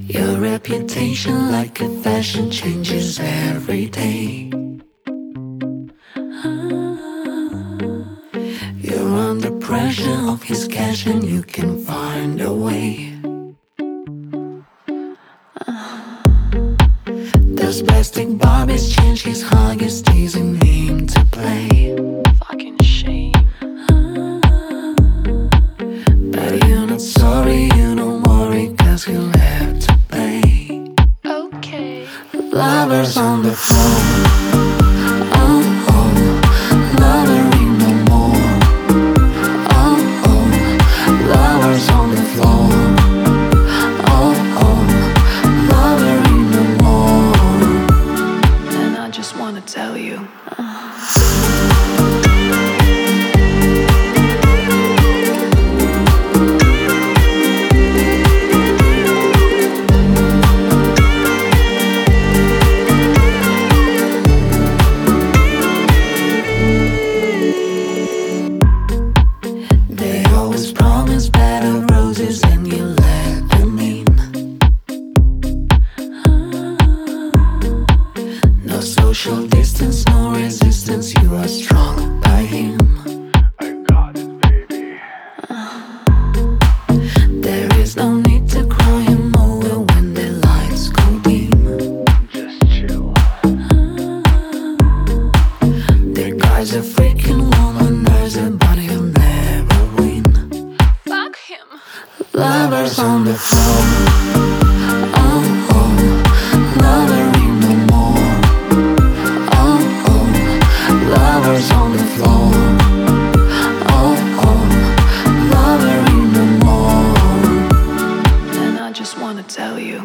Your reputation like a fashion changes every day. You're under pressure of his cash and you can find a way. Those plastic Barbies change his Huggies, teasing him to play. Fucking shame. But you're not sorry, you don't worry, cause he'll have to pay. Okay. Lovers on the floor. Oh, oh, lovering no more. Oh, oh, lovers on the floor. Oh, oh, lovering no more. And I just wanna tell you. They always promise better roses and you let them in. No social distance, no resistance, you are strong by him. I got it, baby. There is no need to cry him over when the lights go dim. Just chill. The guy's a freaking womanizer, but he'll never win. Fuck him. Lovers on the floor. Oh, oh, lovering no more. Oh, oh, lovers on the floor. Oh, oh, lovering no more. And I just wanna tell you.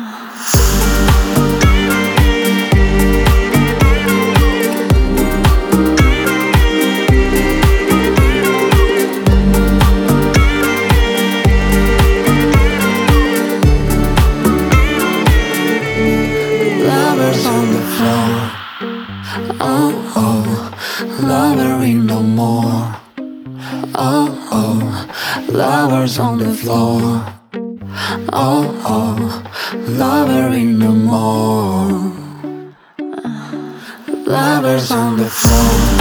Lovers on the floor. Oh, oh, lovering no more. Oh, oh, lovers on the floor. Oh, oh, lovering no more. Lovers on the floor.